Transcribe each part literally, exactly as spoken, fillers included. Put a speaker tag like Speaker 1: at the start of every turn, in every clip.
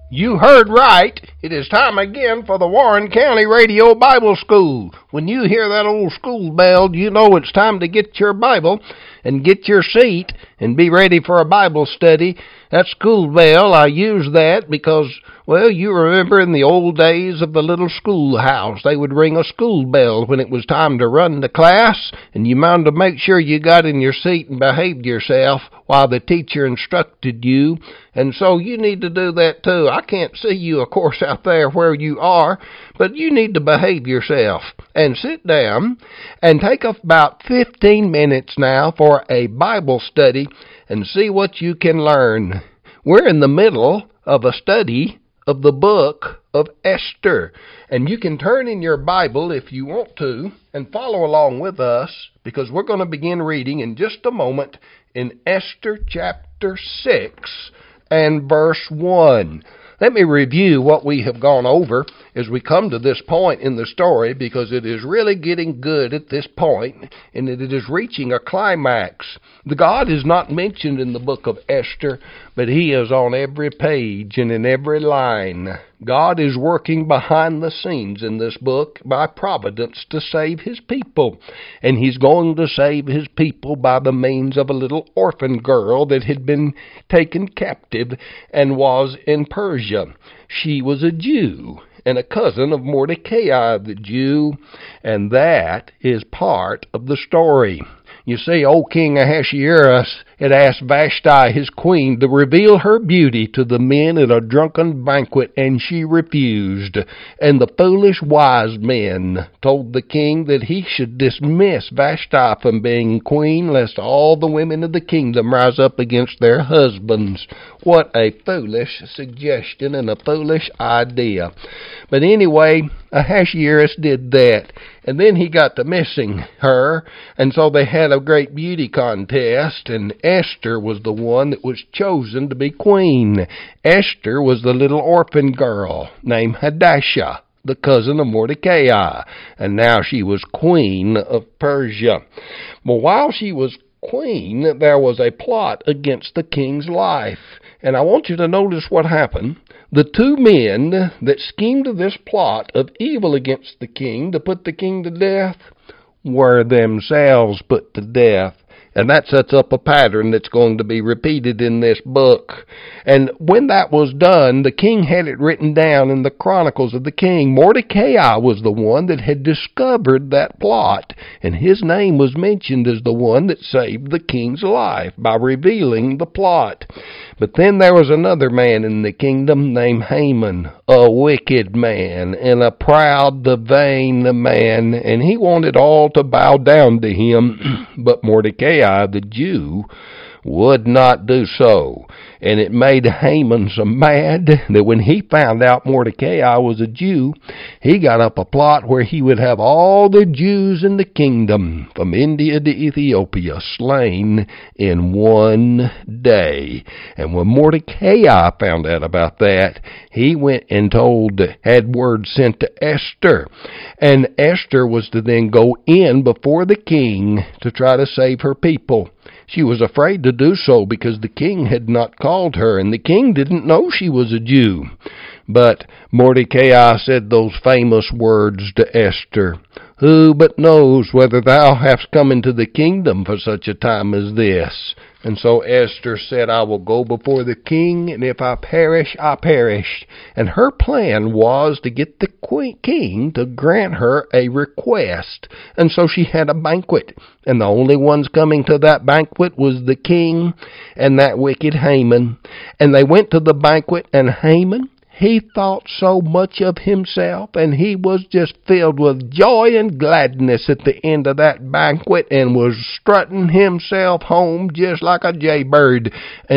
Speaker 1: You heard right. It is time again for the Warren County Radio Bible School. When you hear that old school bell, you know it's time to get your Bible and get your seat and be ready for a Bible study. That school bell, I use that because, well, you remember in the old days of the little schoolhouse, they would ring a school bell when it was time to run to class, and you wanted to make sure you got in your seat and behaved yourself while the teacher instructed you. And so you need to do that too. I can't see you, of course, out there where you are, but you need to behave yourself and sit down and take about fifteen minutes now for a Bible study and see what you can learn. We're in the middle of a study of the book of Esther, and you can turn in your Bible if you want to and follow along with us, because we're going to begin reading in just a moment in Esther chapter six and verse one. Let me review what we have gone over as we come to this point in the story, because it is really getting good at this point, and it is reaching a climax. The God is not mentioned in the book of Esther, but He is on every page and in every line. God is working behind the scenes in this book by providence to save His people, and He's going to save His people by the means of a little orphan girl that had been taken captive and was in Persia. She was a Jew and a cousin of Mordecai the Jew, and that is part of the story. You see, old King Ahasuerus had asked Vashti, his queen, to reveal her beauty to the men at a drunken banquet, and she refused. And the foolish wise men told the king that he should dismiss Vashti from being queen, lest all the women of the kingdom rise up against their husbands. What a foolish suggestion and a foolish idea. But anyway, Ahasuerus did that. And then he got to missing her, and so they had a great beauty contest, and Esther was the one that was chosen to be queen. Esther was the little orphan girl named Hadassah, the cousin of Mordecai, and now she was queen of Persia. But while she was queen, there was a plot against the king's life, and I want you to notice what happened. The two men that schemed this plot of evil against the king to put the king to death were themselves put to death. And that sets up a pattern that's going to be repeated in this book. And when that was done, the king had it written down in the Chronicles of the King. Mordecai was the one that had discovered that plot, and his name was mentioned as the one that saved the king's life by revealing the plot. But then there was another man in the kingdom named Haman, a wicked man and a proud, vain man, and he wanted all to bow down to him, but Mordecai, the Jew, would not do so. And it made Haman so mad that when he found out Mordecai was a Jew, he got up a plot where he would have all the Jews in the kingdom, from India to Ethiopia, slain in one day. And when Mordecai found out about that, he went and told, had word sent to Esther. And Esther was to then go in before the king to try to save her people. She was afraid to do so because the king had not called her, and the king didn't know she was a Jew. But Mordecai said those famous words to Esther, "Who but knows whether thou hast come into the kingdom for such a time as this?" And so Esther said, "I will go before the king, and if I perish, I perish." And her plan was to get the queen, king to grant her a request. And so she had a banquet, and the only ones coming to that banquet was the king and that wicked Haman. And they went to the banquet, and Haman, he thought so much of himself, and he was just filled with joy and gladness at the end of that banquet and was strutting himself home just like a jaybird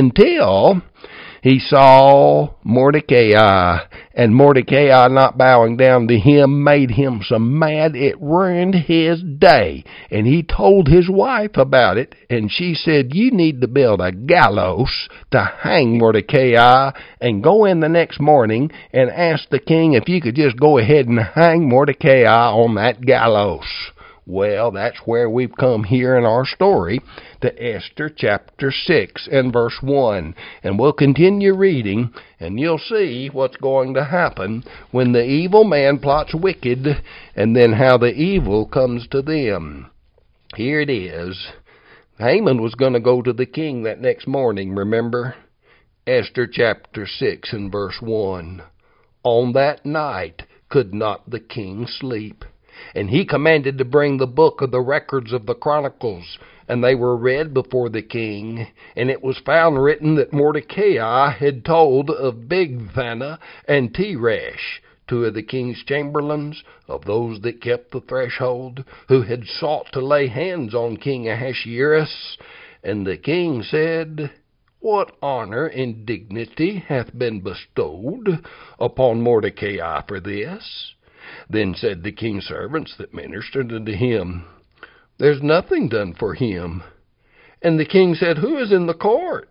Speaker 1: until he saw Mordecai, and Mordecai not bowing down to him made him so mad it ruined his day. And he told his wife about it, and she said, "You need to build a gallows to hang Mordecai, and go in the next morning and ask the king if you could just go ahead and hang Mordecai on that gallows." Well, that's where we've come here in our story, to Esther chapter six and verse one. And we'll continue reading, and you'll see what's going to happen when the evil man plots wicked, and then how the evil comes to them. Here it is. Haman was going to go to the king that next morning, remember? Esther chapter six and verse one. On that night could not the king sleep. And he commanded to bring the book of the records of the Chronicles, and they were read before the king. And it was found written that Mordecai had told of Bigthana and Teresh, two of the king's chamberlains, of those that kept the threshold, who had sought to lay hands on King Ahasuerus. And the king said, What honor and dignity hath been bestowed upon Mordecai for this? Then said the king's servants that ministered unto him, There's nothing done for him. And the king said, Who is in the court?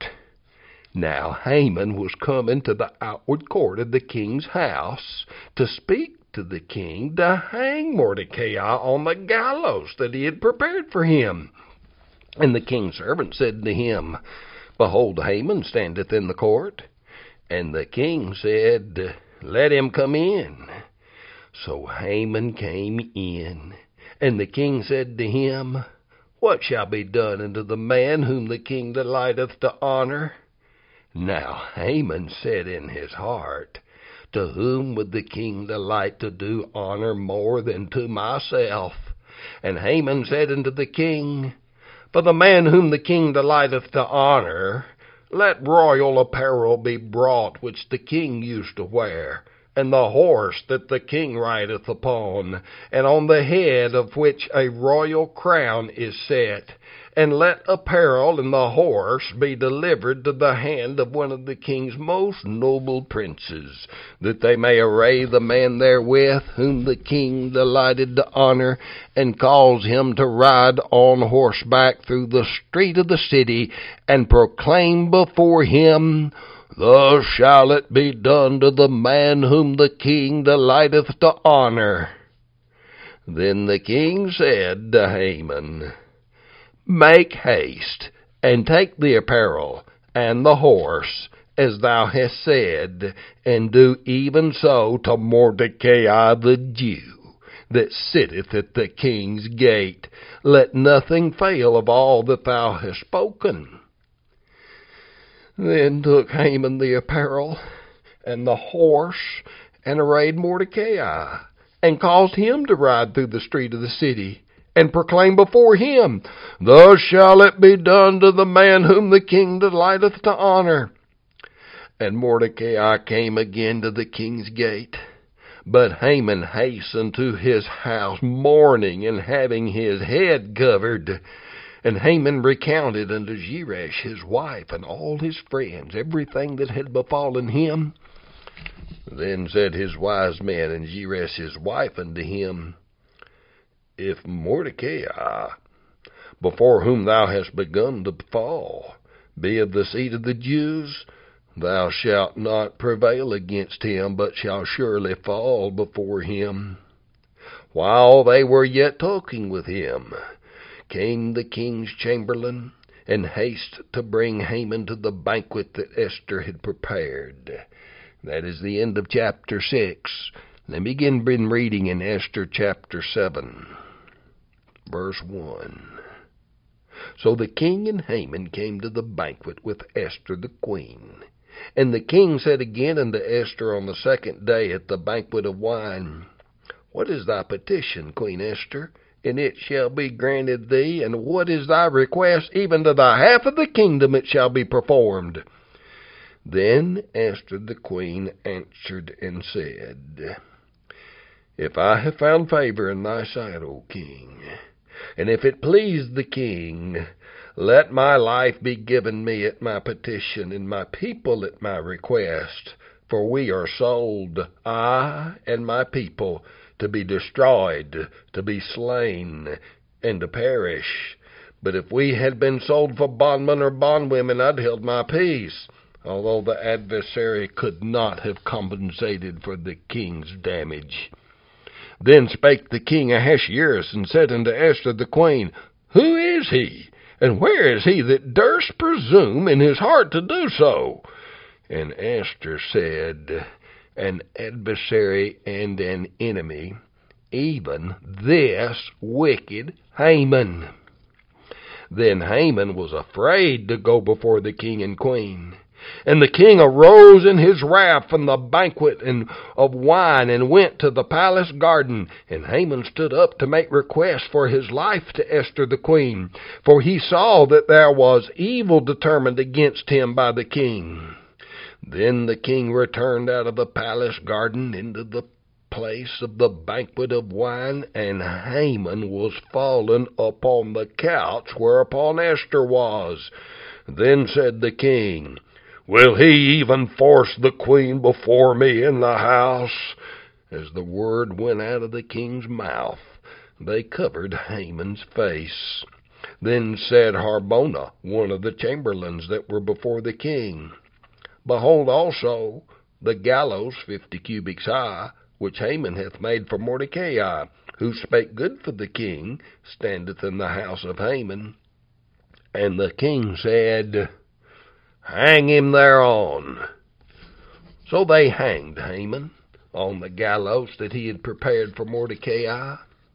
Speaker 1: Now Haman was come into the outward court of the king's house to speak to the king to hang Mordecai on the gallows that he had prepared for him. And the king's servant said to him, Behold, Haman standeth in the court. And the king said, Let him come in. So Haman came in, and the king said to him, What shall be done unto the man whom the king delighteth to honor? Now Haman said in his heart, To whom would the king delight to do honor more than to myself? And Haman said unto the king, For the man whom the king delighteth to honor, let royal apparel be brought which the king used to wear, and the horse that the king rideth upon, and on the head of which a royal crown is set. And let apparel and the horse be delivered to the hand of one of the king's most noble princes, that they may array the man therewith whom the king delighted to honor, and cause him to ride on horseback through the street of the city, and proclaim before him, Thus shall it be done to the man whom the king delighteth to honor. Then the king said to Haman, Make haste, and take the apparel and the horse, as thou hast said, and do even so to Mordecai the Jew, that sitteth at the king's gate. Let nothing fail of all that thou hast spoken. Then took Haman the apparel and the horse, and arrayed Mordecai, and caused him to ride through the street of the city, and proclaim before him, Thus shall it be done to the man whom the king delighteth to honor. And Mordecai came again to the king's gate. But Haman hastened to his house, mourning and having his head covered. And Haman recounted unto Zeresh his wife and all his friends everything that had befallen him. Then said his wise men and Zeresh his wife unto him, If Mordecai, before whom thou hast begun to fall, be of the seed of the Jews, thou shalt not prevail against him, but shalt surely fall before him. While they were yet talking with him, came the king's chamberlain, and haste to bring Haman to the banquet that Esther had prepared. That is the end of chapter six. Let me begin reading in Esther chapter seven, verse one. So the king and Haman came to the banquet with Esther the queen. And the king said again unto Esther on the second day at the banquet of wine, What is thy petition, Queen Esther? And it shall be granted thee. And what is thy request? Even to the half of the kingdom it shall be performed. Then Esther the queen answered and said, If I have found favor in thy sight, O king, and if it please the king, let my life be given me at my petition, and my people at my request. For we are sold, I and my people, to be destroyed, to be slain, and to perish. But if we had been sold for bondmen or bondwomen, I'd held my peace, although the adversary could not have compensated for the king's damage. Then spake the king Ahasuerus, and said unto Esther the queen, Who is he, and where is he that durst presume in his heart to do so? And Esther said, An adversary and an enemy, even this wicked Haman. Then Haman was afraid to go before the king and queen. And the king arose in his wrath from the banquet and of wine, and went to the palace garden. And Haman stood up to make request for his life to Esther the queen, for he saw that there was evil determined against him by the king. Then the king returned out of the palace garden into the place of the banquet of wine, and Haman was fallen upon the couch whereupon Esther was. Then said the king, Will he even force the queen before me in the house? As the word went out of the king's mouth, they covered Haman's face. Then said Harbona, one of the chamberlains that were before the king, Behold also the gallows fifty cubits high, which Haman hath made for Mordecai, who spake good for the king, standeth in the house of Haman. And the king said, Hang him thereon. So they hanged Haman on the gallows that he had prepared for Mordecai.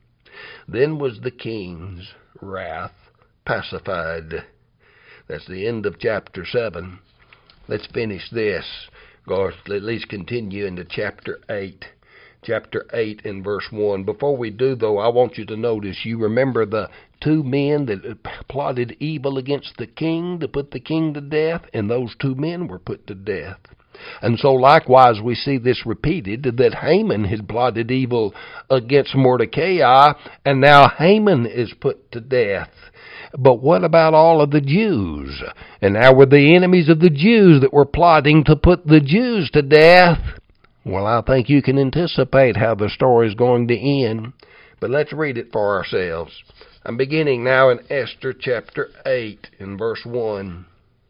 Speaker 1: Then was the king's wrath pacified. That's the end of chapter seven. Let's finish this. Go at least continue into chapter eight. Chapter eight and verse one. Before we do, though, I want you to notice, you remember the two men that plotted evil against the king to put the king to death, and those two men were put to death. And so likewise we see this repeated, that Haman had plotted evil against Mordecai, and now Haman is put to death. But what about all of the Jews? And now were the enemies of the Jews that were plotting to put the Jews to death. Well, I think you can anticipate how the story is going to end. But let's read it for ourselves. I'm beginning now in Esther chapter eight in verse one.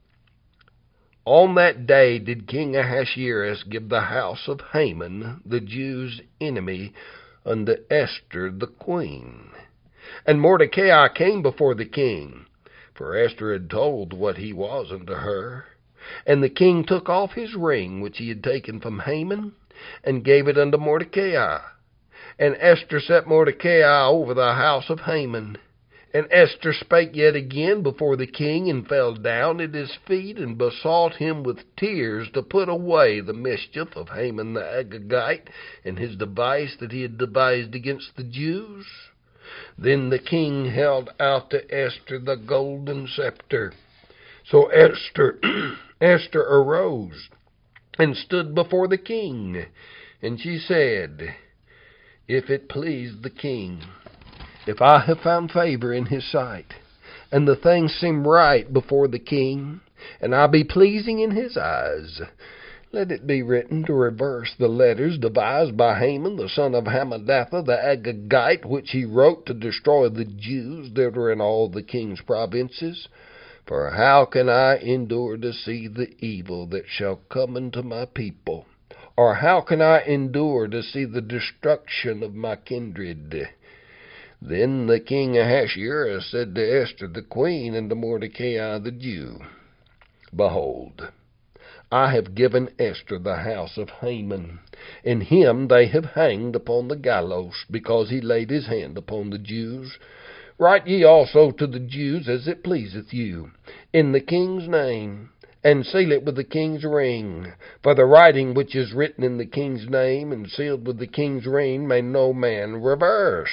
Speaker 1: On that day did King Ahasuerus give the house of Haman, the Jews' enemy, unto Esther the queen. And Mordecai came before the king, for Esther had told what he was unto her. And the king took off his ring which he had taken from Haman, and gave it unto Mordecai. And Esther set Mordecai over the house of Haman. And Esther spake yet again before the king, and fell down at his feet, and besought him with tears to put away the mischief of Haman the Agagite, and his device that he had devised against the Jews. Then the king held out to Esther the golden scepter. So Esther, Esther arose and stood before the king, and she said, If it please the king, if I have found favor in his sight, and the thing seem right before the king, and I be pleasing in his eyes, let it be written to reverse the letters devised by Haman the son of Hammedatha the Agagite, which he wrote to destroy the Jews that are in all the king's provinces. For how can I endure to see the evil that shall come into my people? Or how can I endure to see the destruction of my kindred? Then the king Ahasuerus said to Esther the queen and to Mordecai the Jew, Behold, I have given Esther the house of Haman, and him they have hanged upon the gallows, because he laid his hand upon the Jews. Write ye also to the Jews as it pleaseth you, in the king's name, and seal it with the king's ring. For the writing which is written in the king's name, and sealed with the king's ring, may no man reverse.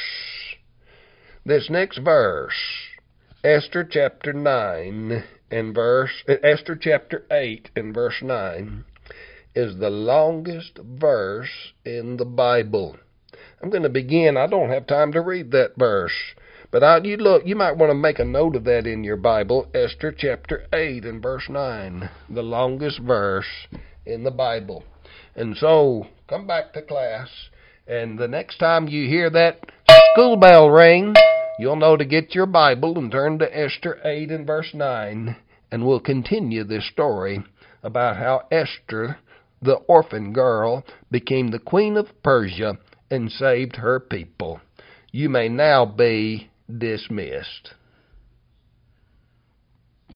Speaker 1: This next verse, Esther chapter nine and verse, Esther chapter eight and verse nine, is the longest verse in the Bible. I'm going to begin. I don't have time to read that verse. But I, you look, you might want to make a note of that in your Bible, Esther chapter eight and verse nine, the longest verse in the Bible. And so, come back to class, and the next time you hear that school bell ring, you'll know to get your Bible and turn to Esther eight and verse nine, and we'll continue this story about how Esther, the orphan girl, became the queen of Persia and saved her people. You may now be dismissed.